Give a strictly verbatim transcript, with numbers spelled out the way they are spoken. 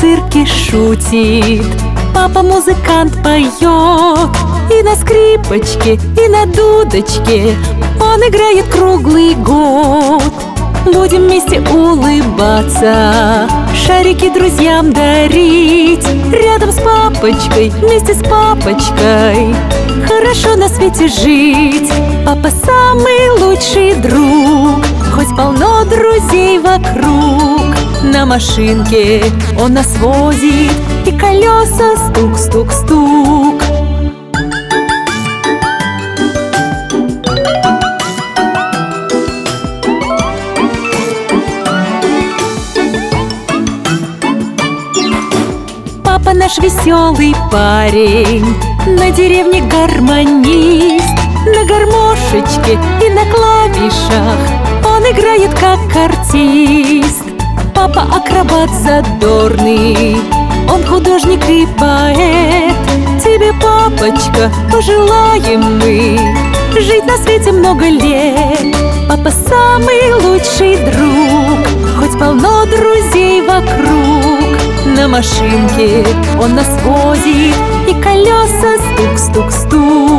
цирке шутит. Папа музыкант, поет и на скрипочке, и на дудочке. Он играет круглый год. Будем вместе улыбаться, шарики друзьям дарить. Рядом с папочкой, вместе с папочкой хорошо на свете жить. Папа самый лучший друг, хоть полно друзей вокруг. На машинке он нас возит, и колеса стук-стук-стук. Папа наш веселый парень, на деревне гармонист. На гармошечке и на клавишах он играет как артист. Папа акробат задорный, он художник и поэт. Тебе, папочка, пожелаем мы жить на свете много лет. Папа самый лучший друг, хоть полно друзей вокруг. На машинке он нас возит, и колеса стук-стук-стук.